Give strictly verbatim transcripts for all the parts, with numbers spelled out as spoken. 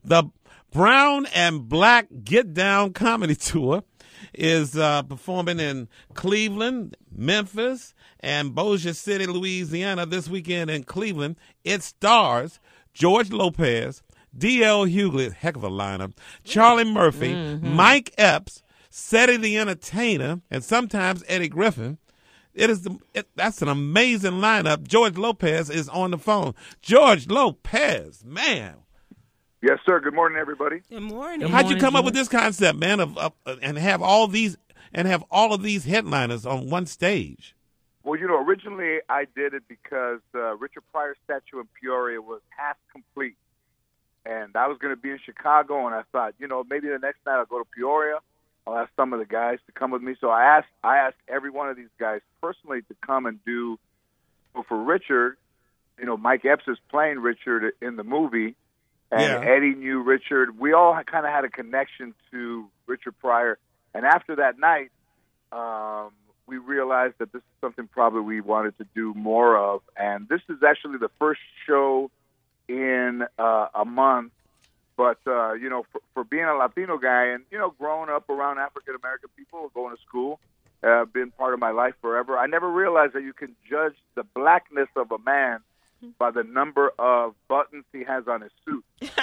The Brown and Black Get Down Comedy Tour is uh, performing in Cleveland, Memphis, and Bossier City, Louisiana this weekend in Cleveland. It stars George Lopez, D L. Hughley, heck of a lineup, Charlie Murphy, mm-hmm. Mike Epps, Ceddy the Entertainer, and sometimes Eddie Griffin. It is the, it, that's an amazing lineup. George Lopez is on the phone. George Lopez, man. Yes, sir. Good morning, everybody. Good morning. How'd you morning, come George. up with this concept, man, of, of and have all these and have all of these headliners on one stage? Well, you know, originally I did it because uh, Richard Pryor's statue in Peoria was half complete, and I was going to be in Chicago, and I thought, you know, maybe the next night I'll go to Peoria. I'll ask some of the guys to come with me. So I asked, I asked every one of these guys personally to come and do. Well, for Richard, you know, Mike Epps is playing Richard in the movie, and yeah. Eddie knew Richard. We all kind of had a connection to Richard Pryor. And after that night, um, we realized that this is something probably we wanted to do more of. And this is actually the first show in uh, a month. But, uh, you know, for, for being a Latino guy and, you know, growing up around African-American people, going to school, uh, been part of my life forever, I never realized that you can judge the blackness of a man by the number of buttons he has on his suit.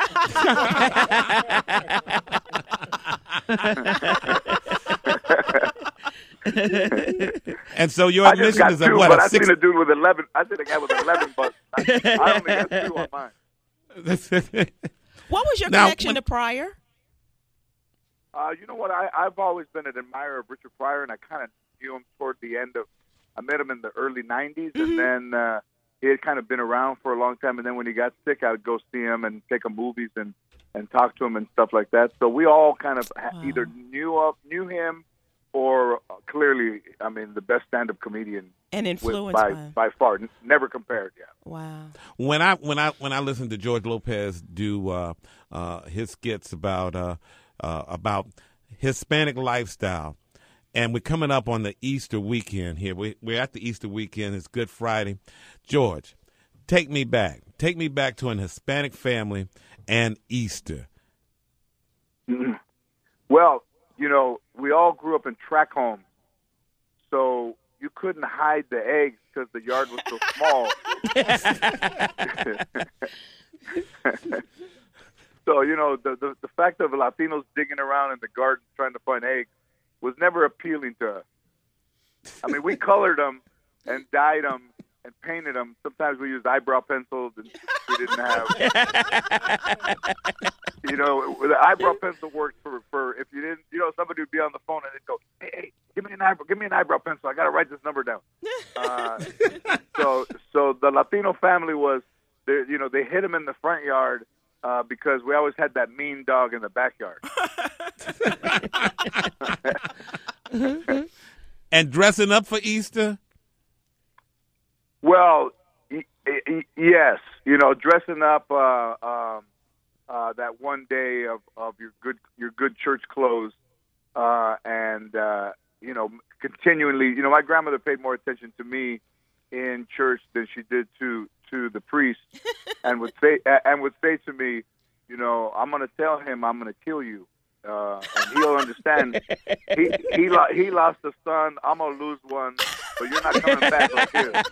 And so your I just admission got is two, at what? but A I six... seen a dude with eleven. I seen a guy with eleven buttons. I, I only got two on mine. What was your Now, connection when- to Pryor? Uh, you know what? I, I've always been an admirer of Richard Pryor, and I kind of knew him toward the end of. I met him in the early nineties, Mm-hmm. and then uh, he had kind of been around for a long time. And then when he got sick, I would go see him and take him movies and, and talk to him and stuff like that. So we all kind of ha- Wow. either knew of knew him, or uh, clearly, I mean, the best stand-up comedian And with, influenced by by. by far, N- never compared. Yeah. Wow. When I when I when I listened to George Lopez do uh, uh, his skits about uh, uh, about Hispanic lifestyle, and we're coming up on the Easter weekend here. We, we're at the Easter weekend. It's Good Friday. George, take me back. Take me back to an Hispanic family and Easter. Mhm. Well, you know, we all grew up in track homes, so you couldn't hide the eggs because the yard was so small. So, you know, the, the the fact of Latinos digging around in the garden trying to find eggs was never appealing to us. I mean, we colored them and dyed them and painted them. Sometimes we used eyebrow pencils and we didn't have. You know, the eyebrow pencil worked for, for if you didn't, you know, somebody would be on the phone and they'd go, hey, hey, give me an eyebrow, give me an eyebrow pencil. I got to write this number down. Uh, so, so the Latino family was, they, you know, they hid them in the front yard. Uh, because we always had that mean dog in the backyard. And dressing up for Easter? Well, y- y- yes. You know, dressing up uh, um, uh, that one day of, of your good your good church clothes, uh, and uh, you know, continually. You know, my grandmother paid more attention to me in church than she did to to the priest, and would say and would say to me, you know, I'm going to tell him I'm going to kill you, uh, and he'll understand. he he lo- he lost a son. I'm going to lose one, but you're not coming back like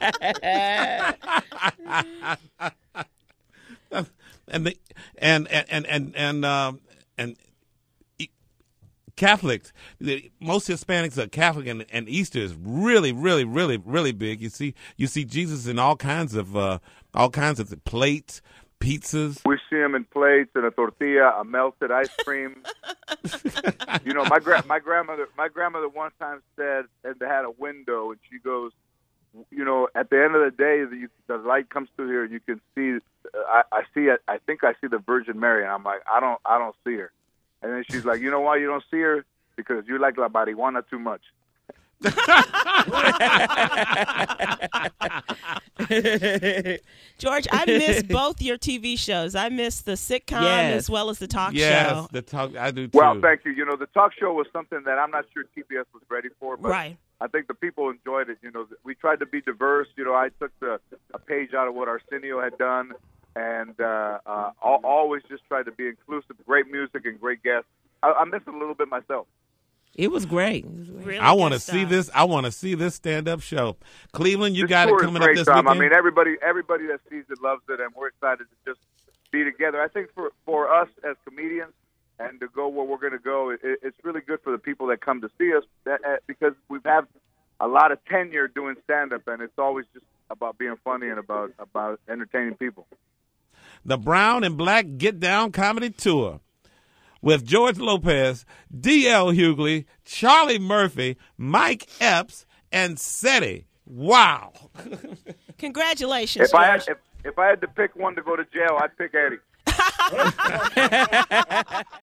this. and the and and and and and, um, and e- Catholics, the, most Hispanics are Catholic, and, and Easter is really, really, really, really big. You see, you see Jesus in all kinds of uh, all kinds of plates, pizzas. We see him in plates and a tortilla, a melted ice cream. You know, my gra- my grandmother my grandmother one time said, and they had a window, and she goes, you know, at the end of the day, the, the light comes through here, and you can see. Uh, I, I see it. I think I see the Virgin Mary, and I'm like, I don't, I don't see her. And then she's like, you know why you don't see her? Because you like la marijuana too much. George, I miss both your T V shows. I miss the sitcom Yes. as well as the talk Yes, show. the talk. I do too. Well, thank you. You know, the talk show was something that I'm not sure T B S was ready for, but Right. I think the people enjoyed it. You know, we tried to be diverse. You know, I took the, a page out of what Arsenio had done, and uh, uh, al- always just try to be inclusive. Great music and great guests. I, I miss it a little bit myself. It was great. Really I want to good see stuff. this. I want to see this stand-up show. Cleveland, you This got it tour is coming up great, this Tom. weekend. I mean, everybody, everybody that sees it loves it, and we're excited to just be together. I think for for us as comedians and to go where we're going to go, it, it's really good for the people that come to see us that, uh, because we've had a lot of tenure doing stand-up, and it's always just about being funny and about about entertaining people. The Brown and Black Get Down Comedy Tour with George Lopez, D L. Hughley, Charlie Murphy, Mike Epps, and Seti. Wow. Congratulations, If I had, George. if, if I had to pick one to go to jail, I'd pick Eddie.